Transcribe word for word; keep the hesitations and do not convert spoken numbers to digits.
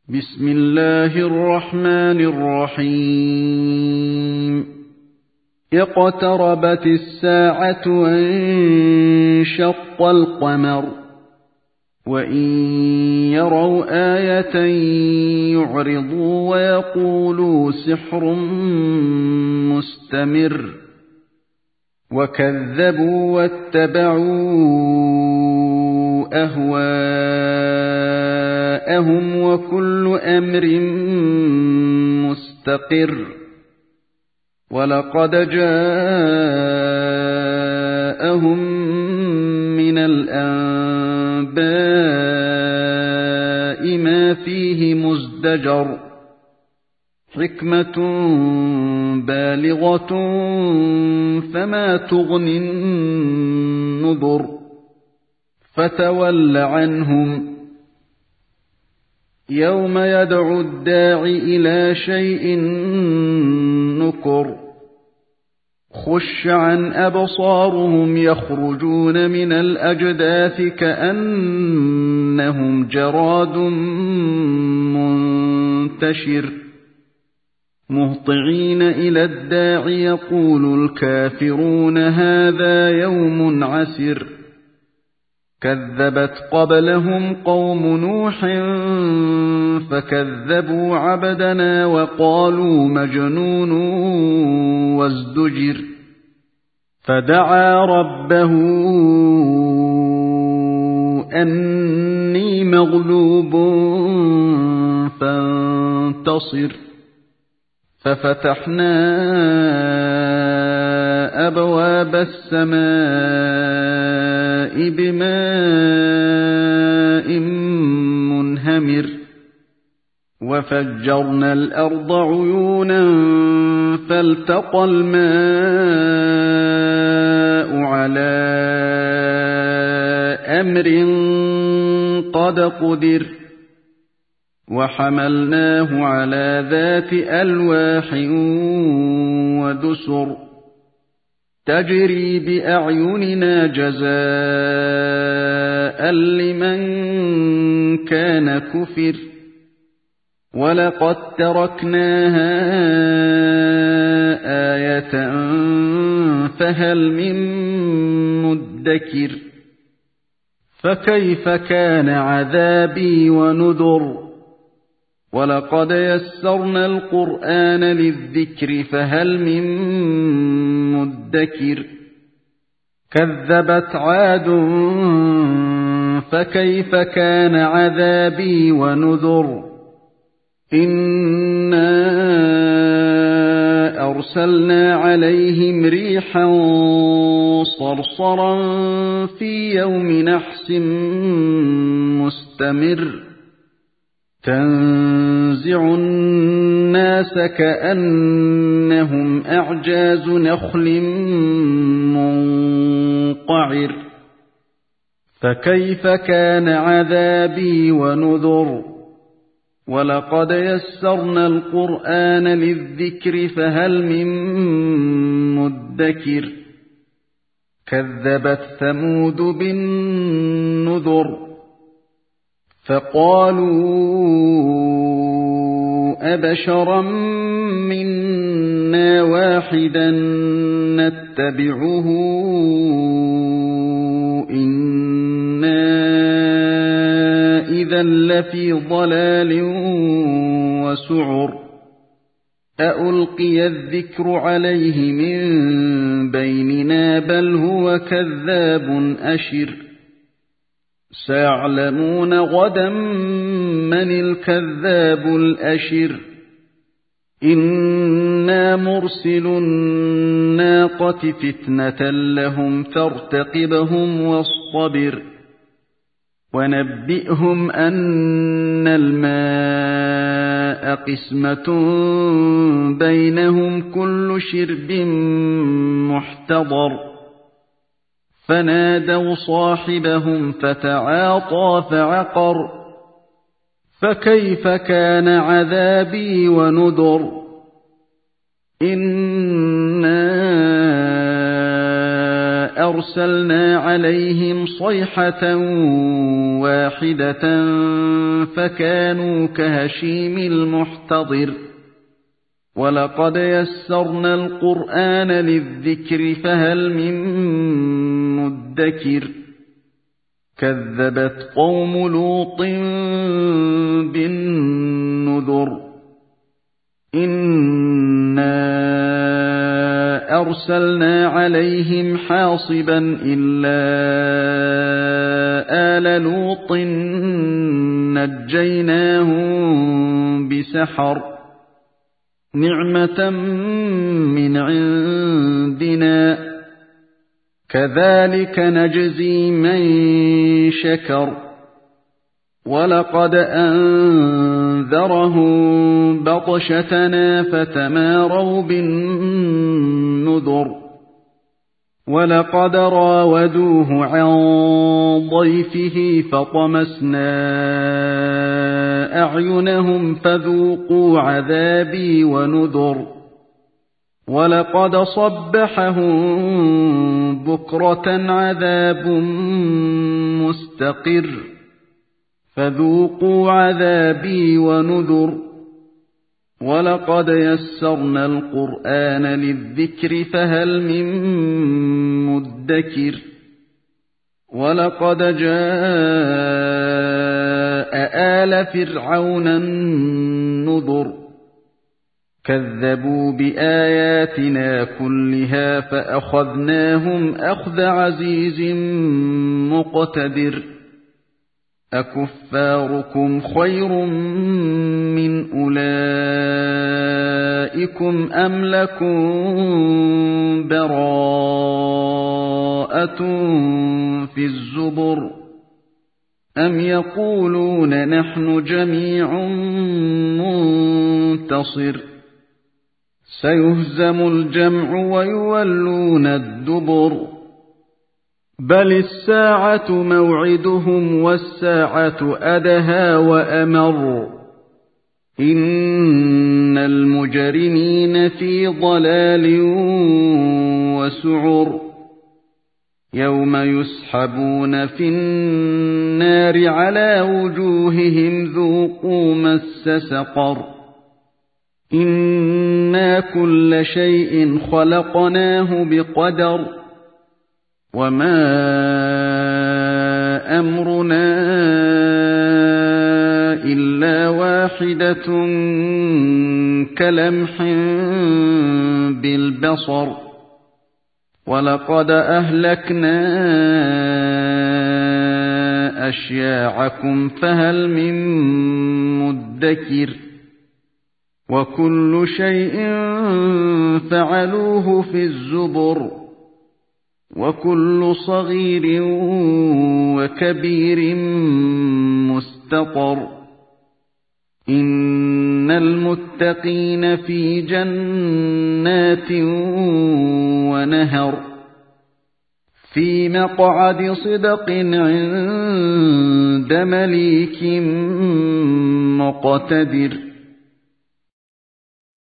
بسم الله الرحمن الرحيم اقتربت الساعة وانشق القمر وإن يروا آية يعرضوا ويقولوا سحر مستمر وكذبوا واتبعوا أهواءهم وكل أمر مستقر ولقد جاءهم من الأنباء ما فيه مزدجر حكمة بالغة فما تغني النذر فتول عنهم يوم يدعو الداع إلى شيء نكر خش عن أبصارهم يخرجون من الأجداث كأنهم جراد منتشر مهطعين إلى الداع يقول الكافرون هذا يوم عسر كذبت قبلهم قوم نوح فكذبوا عبدنا وقالوا مجنون وازدجر فدعا ربه أني مغلوب فانتصر ففتحنا أبواب السماء بماء منهمر وفجرنا الأرض عيونا فالتقى الماء على أمر قد قدر وحملناه على ذات ألواح ودسر تجري بأعيننا جزاء لمن كان كفر ولقد تركناها آية فهل من مدكر فكيف كان عذابي ونذر ولقد يسرنا القرآن للذكر فهل من مدكر كذبت عاد فكيف كان عذابي ونذر إنا أرسلنا عليهم ريحا صرصرا في يوم نحس مستمر تنزع الناس كأنهم أعجاز نخل منقعر فكيف كان عذابي ونذر ولقد يسرنا القرآن للذكر فهل من مدكر كذبت ثمود بالنذر فقالوا أبشرا منا واحدا نتبعه إنا إذا لفي ضلال وسعر أألقي الذكر عليه من بيننا بل هو كذاب أشر سيعلمون غدا من الكذاب الأشر إنا مرسل الناقة فتنة لهم فارتقبهم واصطبر ونبئهم أن الماء قسمة بينهم كل شرب محتضر فنادوا صاحبهم فتعاطى فعقر فكيف كان عذابي ونذر إنا أرسلنا عليهم صيحة واحدة فكانوا كهشيم المحتضر ولقد يسرنا القرآن للذكر فهل من مدكر كذبت قوم لوط بالنذر إنا أرسلنا عليهم حاصبا إلا آل لوط نجيناهم بسحر نعمة من عندنا كذلك نجزي من شكر ولقد أنذرهم بطشتنا فتماروا بالنذر ولقد راودوه عن ضيفه فطمسنا أعينهم فذوقوا عذابي ونذر ولقد صبحهم بكرة عذاب مستقر فذوقوا عذابي ونذر ولقد يسرنا القرآن للذكر فهل من مدكر ولقد جاء آل فرعون النذر كذبوا بآياتنا كلها فأخذناهم أخذ عزيز مقتدر أكفاركم خير من أولئكم أم لكم براءة في الزبر أم يقولون نحن جميع منتصر سيهزم الجمع ويولون الدبر بل الساعة موعدهم والساعة أدهى وأمر إن المجرمين في ضلال وسعر يوم يسحبون في النار على وجوههم ذوقوا مس سقر إنا كل شيء خلقناه بقدر وما أمرنا إلا واحدة كلمح بالبصر ولقد أهلكنا أشياعكم فهل من مدكر وكل شيء فعلوه في الزبر وكل صغير وكبير مستطر إن المتقين في جنات ونهر في مقعد صدق عند مليك مقتدر